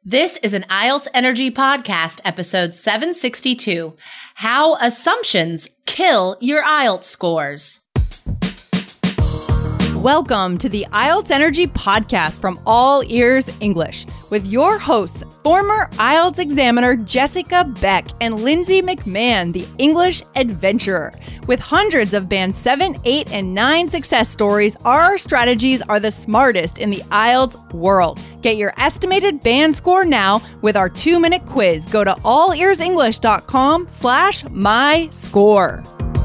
This is an IELTS Energy Podcast, episode 762, How Assumptions Kill Your IELTS Scores. Welcome to the IELTS Energy Podcast from All Ears English with your hosts, former IELTS examiner Jessica Beck and Lindsay McMahon, the English adventurer. With hundreds of Band 7, 8, and 9 success stories, our strategies are the smartest in the IELTS world. Get your estimated band score now with our 2-minute quiz. Go to allearsenglish.com/myscore.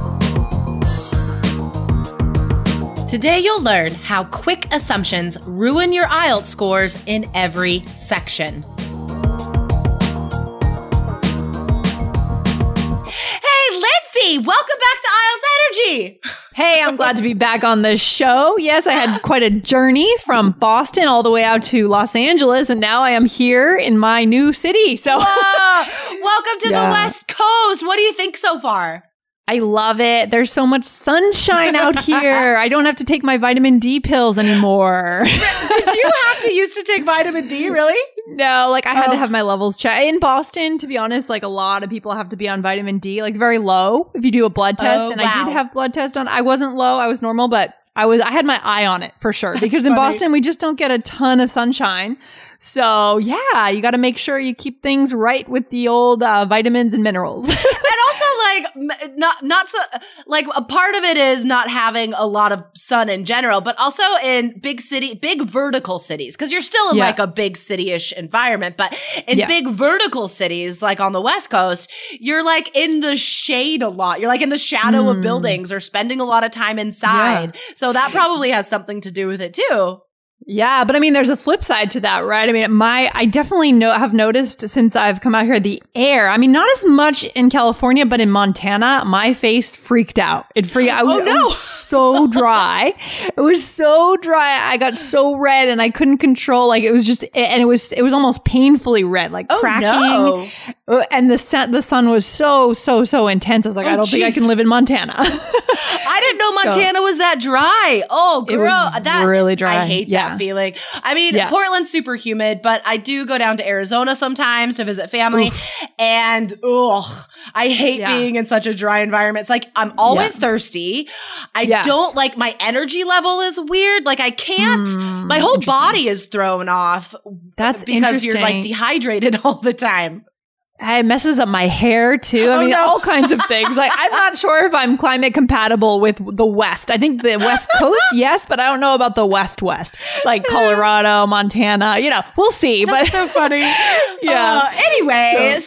Today you'll learn how quick assumptions ruin your IELTS scores in every section. Hey, Lindsay, welcome back to IELTS Energy. Hey, I'm glad to be back on the show. Yes, I had quite a journey from Boston all the way out to Los Angeles, and now I am here in my new city. So, welcome to the West Coast. What do you think so far? I love it. There's so much sunshine out here. I don't have to take my vitamin D pills anymore. Did you have to used to take vitamin D, really? No, I had to have my levels checked. In Boston, to be honest, a lot of people have to be on vitamin D, very low if you do a blood test. And wow. I did have blood test on. I wasn't low. I was normal, but I had my eye on it for sure. That's because funny. In Boston, we just don't get a ton of sunshine. So yeah, you got to make sure you keep things right with the old vitamins and minerals. And also not so, a part of it is not having a lot of sun in general, but also in big vertical cities, because you're still in a big city-ish environment, but in big vertical cities, like on the West Coast, you're in the shade a lot. You're in the shadow of buildings or spending a lot of time inside. Yeah. So that probably has something to do with it too. Yeah, but there's a flip side to that, right? I definitely have noticed since I've come out here, the air, not as much in California, but in Montana, my face freaked out. It was so dry. It was so dry. I got so red and I couldn't control, it was almost painfully red, cracking. No. And the sun was so intense. I was I don't think I can live in Montana. I didn't know Montana was that dry. Oh, girl. It was really dry. I hate that feeling. Portland's super humid, but I do go down to Arizona sometimes to visit family. Oof. And I hate being in such a dry environment. It's I'm always thirsty. I don't my energy level is weird. I can't, my whole body is thrown off. That's because you're dehydrated all the time. It messes up my hair too. All kinds of things. I'm not sure if I'm climate compatible with the West. I think the West Coast, yes, but I don't know about the West, Colorado, Montana. We'll see. That's so funny. Anyway,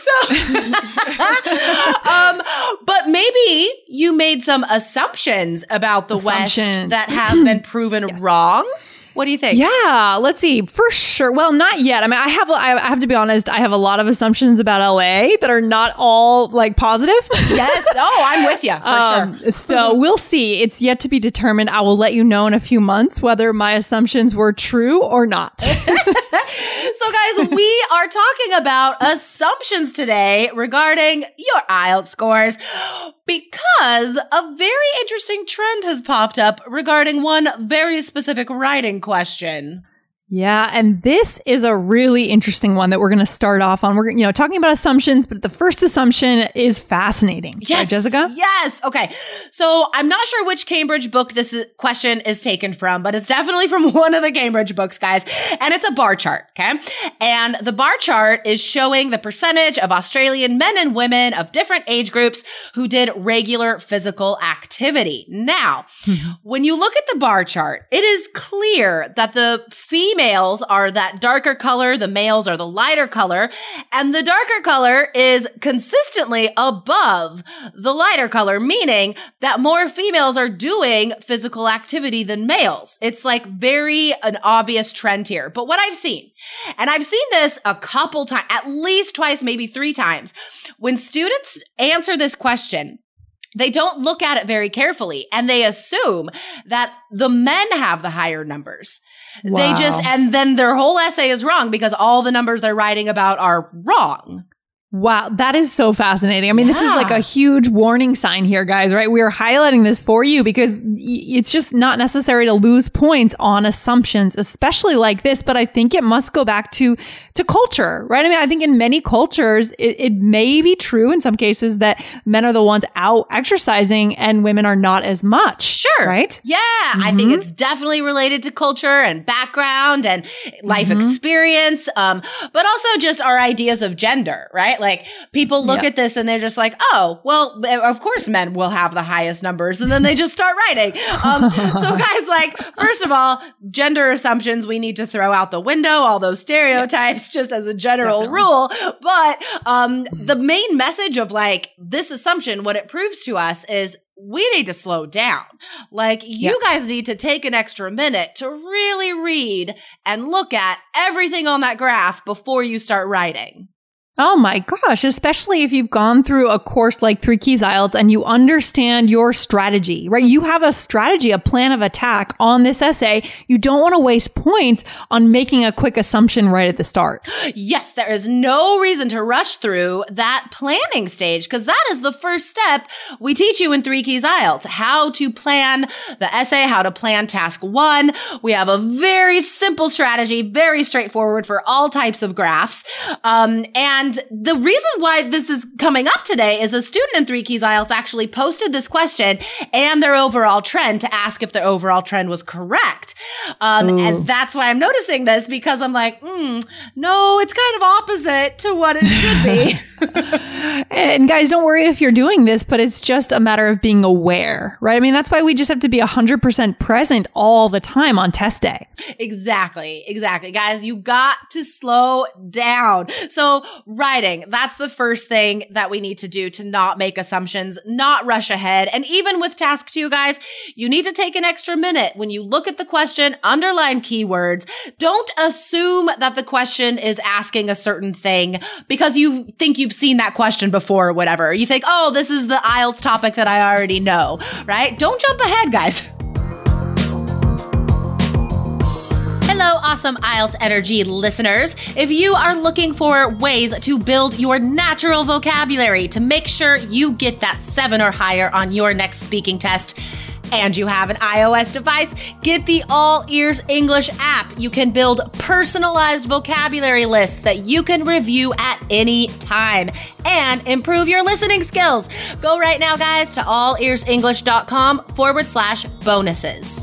but maybe you made some assumptions about the West that have been proven wrong. What do you think? Yeah, let's see. For sure. Well, not yet. I have to be honest. I have a lot of assumptions about LA that are not all positive. Yes. Oh, I'm with you for sure. So we'll see. It's yet to be determined. I will let you know in a few months whether my assumptions were true or not. So guys, we are talking about assumptions today regarding your IELTS scores because a very interesting trend has popped up regarding one very specific writing question. Yeah, and this is a really interesting one that we're going to start off on. We're talking about assumptions, but the first assumption is fascinating. Yes, right, Jessica? Yes. Okay. So I'm not sure which Cambridge book this question is taken from, but it's definitely from one of the Cambridge books, guys. And it's a bar chart, okay? And the bar chart is showing the percentage of Australian men and women of different age groups who did regular physical activity. Now, when you look at the bar chart, it is clear that the females are that darker color, the males are the lighter color, and the darker color is consistently above the lighter color, meaning that more females are doing physical activity than males. It's very an obvious trend here. But what I've seen, and I've seen this a couple times, at least twice, maybe 3 times, when students answer this question, they don't look at it very carefully and they assume that the men have the higher numbers. Wow. And then their whole essay is wrong because all the numbers they're writing about are wrong. Wow, that is so fascinating. I mean, this is like a huge warning sign here, guys, right? We are highlighting this for you because it's just not necessary to lose points on assumptions, especially like this. But I think it must go back to culture, right? I mean, I think in many cultures, it may be true in some cases that men are the ones out exercising and women are not as much. Sure. Right? Yeah. I think it's definitely related to culture and background and life experience, but also just our ideas of gender, right? Like people look at this and they're just like, oh, well, of course men will have the highest numbers. And then they just start writing. So guys, like, first of all, gender assumptions, we need to throw out the window, all those stereotypes just as a general rule. But the main message of like this assumption, what it proves to us is we need to slow down. Like you guys need to take an extra minute to really read and look at everything on that graph before you start writing. Oh my gosh, especially if you've gone through a course like 3 Keys IELTS and you understand your strategy, right? You have a strategy, a plan of attack on this essay. You don't want to waste points on making a quick assumption right at the start. Yes, there is no reason to rush through that planning stage because that is the first step we teach you in 3 Keys IELTS, how to plan the essay, how to plan task 1. We have a very simple strategy, very straightforward for all types of graphs. And the reason why this is coming up today is a student in 3 Keys IELTS actually posted this question and their overall trend to ask if their overall trend was correct. And that's why I'm noticing this because I'm like, no, it's kind of opposite to what it should be. And guys, don't worry if you're doing this, but it's just a matter of being aware, right? I mean, that's why we just have to be 100% present all the time on test day. Exactly. Guys, you got to slow down. So writing, that's the first thing that we need to do to not make assumptions, not rush ahead. And even with task 2, guys, you need to take an extra minute. When you look at the question, underline keywords. Don't assume that the question is asking a certain thing because you think you've seen that question before or whatever. You think, oh, this is the IELTS topic that I already know, right? Don't jump ahead, guys. Hello, awesome IELTS Energy listeners. If you are looking for ways to build your natural vocabulary to make sure you get that 7 or higher on your next speaking test, and you have an iOS device, get the All Ears English app. You can build personalized vocabulary lists that you can review at any time and improve your listening skills. Go right now, guys, to allearsenglish.com/bonuses.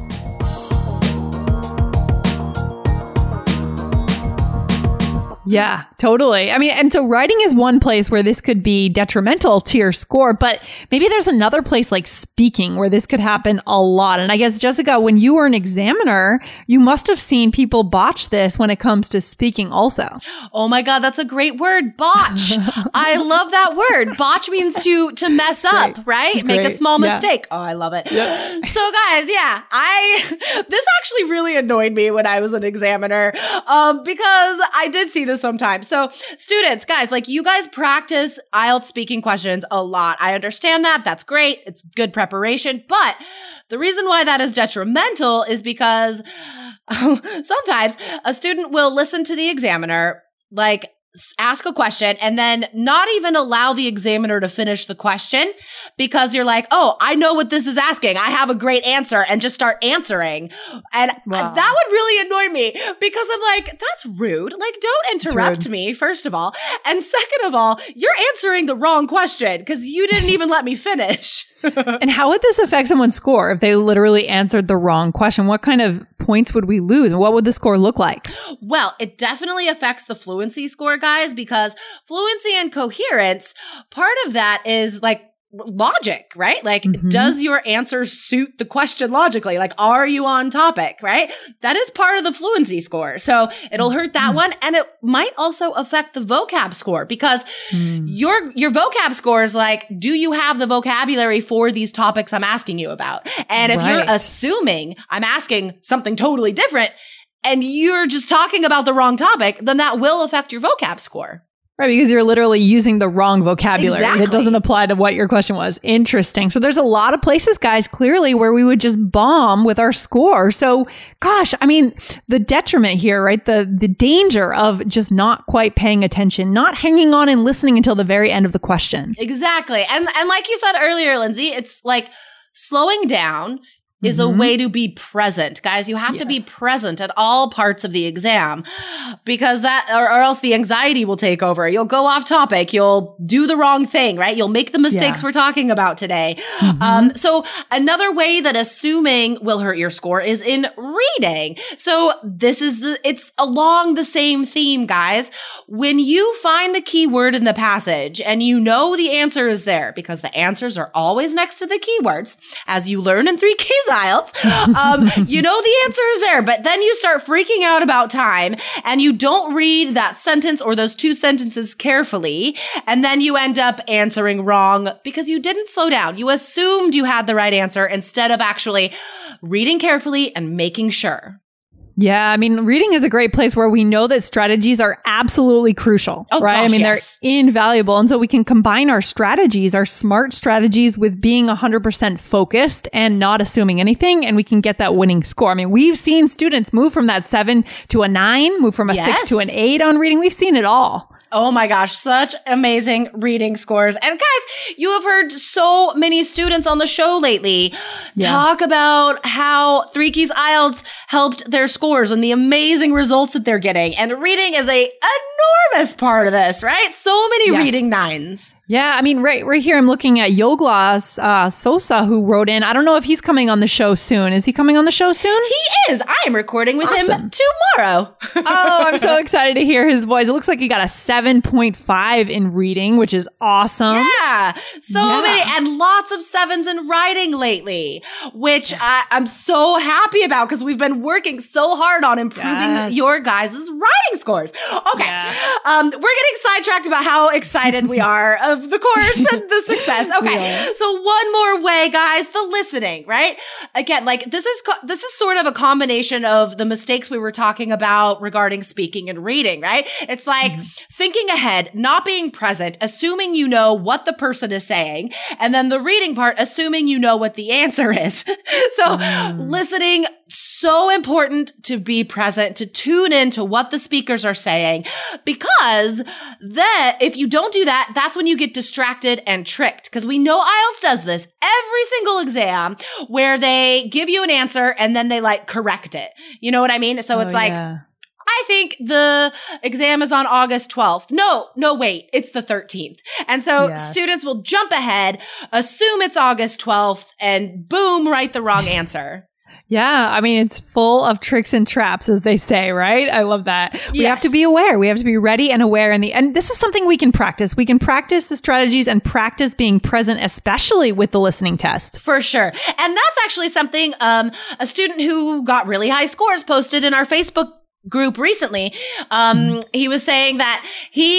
Yeah, totally. I mean, and so writing is one place where this could be detrimental to your score, but maybe there's another place like speaking where this could happen a lot. And I guess, Jessica, when you were an examiner, you must have seen people botch this when it comes to speaking also. Oh my God, that's a great word, botch. I love that word. Botch means to mess up, right? Make a small mistake. Oh, I love it. Yeah. So guys, this actually really annoyed me when I was an examiner because I did see this sometimes. So students, guys, like you guys practice IELTS speaking questions a lot. I understand that. That's great. It's good preparation. But the reason why that is detrimental is because sometimes a student will listen to the examiner, like ask a question and then not even allow the examiner to finish the question because you're like, oh, I know what this is asking. I have a great answer, and just start answering. And that would really annoy me because I'm like, that's rude. Like, don't interrupt me, first of all. And second of all, you're answering the wrong question because you didn't even let me finish. And how would this affect someone's score if they literally answered the wrong question? What kind of points would we lose? And what would the score look like? Well, it definitely affects the fluency score, guys, because fluency and coherence, part of that is like logic, right? Like, does your answer suit the question logically? Like, are you on topic, right? That is part of the fluency score. So it'll hurt that one. And it might also affect the vocab score because your vocab score is like, do you have the vocabulary for these topics I'm asking you about? And if you're assuming I'm asking something totally different and you're just talking about the wrong topic, then that will affect your vocab score. Right, because you're literally using the wrong vocabulary Exactly. that doesn't apply to what your question was. Interesting. So there's a lot of places, guys, clearly where we would just bomb with our score. So, gosh, I mean, the detriment here, right? The danger of just not quite paying attention, not hanging on and listening until the very end of the question. Exactly. And like you said earlier, Lindsay, it's like slowing down is a way to be present. Guys, you have to be present at all parts of the exam because that, or else the anxiety will take over. You'll go off topic. You'll do the wrong thing, right? You'll make the mistakes we're talking about today. So another way that assuming will hurt your score is in reading. So it's along the same theme, guys. When you find the keyword in the passage and you know the answer is there because the answers are always next to the keywords, as you learn in 3 Keys IELTS, you know the answer is there, but then you start freaking out about time and you don't read that sentence or those 2 sentences carefully, and then you end up answering wrong because you didn't slow down. You assumed you had the right answer instead of actually reading carefully and making sure. Yeah, I mean, reading is a great place where we know that strategies are absolutely crucial, right? Gosh, I mean, yes. they're invaluable. And so we can combine our strategies, our smart strategies, with being 100% focused and not assuming anything. And we can get that winning score. I mean, we've seen students move from that 7 to a 9, move from a 6 to an 8 on reading. We've seen it all. Oh my gosh, such amazing reading scores. And guys, you have heard so many students on the show lately talk about how 3 Keys IELTS helped their scores and the amazing results that they're getting. And reading is a enormous part of this, right? So many reading 9s. Yeah, I mean, right here, I'm looking at Yoglas Sosa, who wrote in. I don't know if he's coming on the show soon. Is he coming on the show soon? He is. I'm recording with him tomorrow. Oh, I'm so excited to hear his voice. It looks like he got a 7.5 in reading, which is awesome. Yeah. So many, and lots of 7s in writing lately, which I'm so happy about because we've been working so hard on improving your guys' writing scores. Okay. We're getting sidetracked about how excited we are of the course and the success. Okay. So one more way, guys, the listening, right? Again, like this is sort of a combination of the mistakes we were talking about regarding speaking and reading, right? It's like thinking ahead, not being present, assuming you know what the person is saying, and then the reading part, assuming you know what the answer is. So listening, so important to be present, to tune in to what the speakers are saying, because then if you don't do that, that's when you get distracted and tricked. Because we know IELTS does this every single exam where they give you an answer and then they like correct it. You know what I mean? So it's like, I think the exam is on August 12th. No, wait, it's the 13th. And so students will jump ahead, assume it's August 12th, and boom, write the wrong answer. Yeah, I mean, it's full of tricks and traps, as they say, right? I love that. We have to be aware. We have to be ready and aware. And this is something we can practice. We can practice the strategies and practice being present, especially with the listening test. For sure. And that's actually something a student who got really high scores posted in our Facebook group recently. He was saying that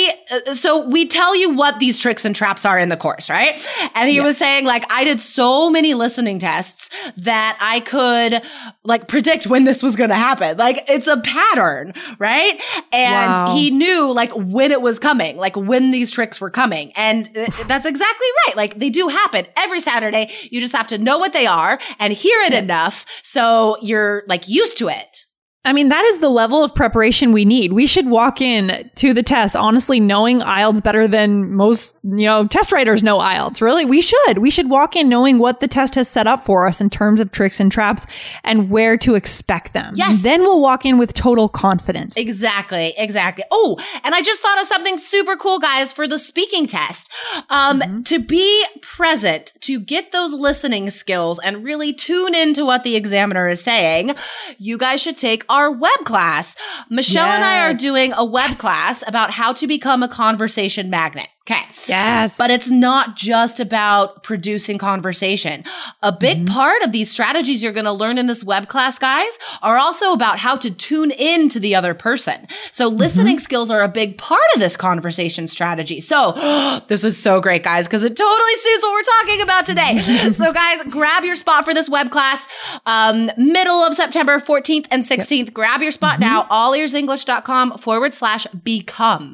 so we tell you what these tricks and traps are in the course, right? And he was saying like, I did so many listening tests that I could like predict when this was going to happen. Like it's a pattern, right? And he knew like when it was coming, like when these tricks were coming. And that's exactly right. Like they do happen every Saturday. You just have to know what they are and hear it enough so you're like used to it. I mean, that is the level of preparation we need. We should walk in to the test, honestly, knowing IELTS better than most, test writers know IELTS. Really, we should. We should walk in knowing what the test has set up for us in terms of tricks and traps and where to expect them. Yes. Then we'll walk in with total confidence. Exactly. Oh, and I just thought of something super cool, guys, for the speaking test. To be present, to get those listening skills and really tune into what the examiner is saying, you guys should take our web class. Michelle and I are doing a web class about how to become a conversation magnet. Okay. Yes. But it's not just about producing conversation. A big part of these strategies you're going to learn in this web class, guys, are also about how to tune in to the other person. So listening skills are a big part of this conversation strategy. So this is so great, guys, because it totally suits what we're talking about today. So guys, grab your spot for this web class. Middle of September, 14th and 16th. Grab your spot now, allearsenglish.com/become.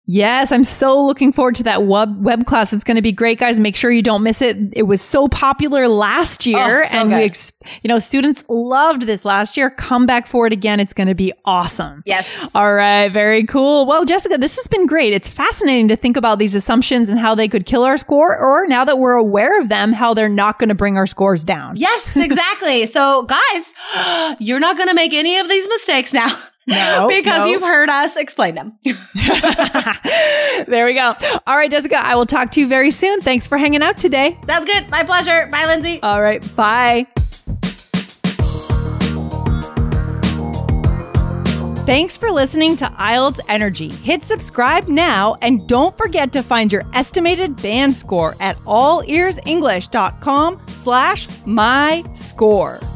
Yes, I'm so looking forward to that web class. It's going to be great, guys. Make sure you don't miss it. It was so popular last year, so and good. Students loved this last year. Come back for it again. It's going to be awesome. Yes. All right. Very cool. Well, Jessica, this has been great. It's fascinating to think about these assumptions and how they could kill our score, or now that we're aware of them, how they're not going to bring our scores down. Yes, exactly. So guys, you're not going to make any of these mistakes now. No, because you've heard us explain them. There we go. All right, Jessica, I will talk to you very soon. Thanks for hanging out today. Sounds good. My pleasure. Bye, Lindsay. All right. Bye. Thanks for listening to IELTS Energy. Hit subscribe now and don't forget to find your estimated band score at allearsenglish.com/myscore.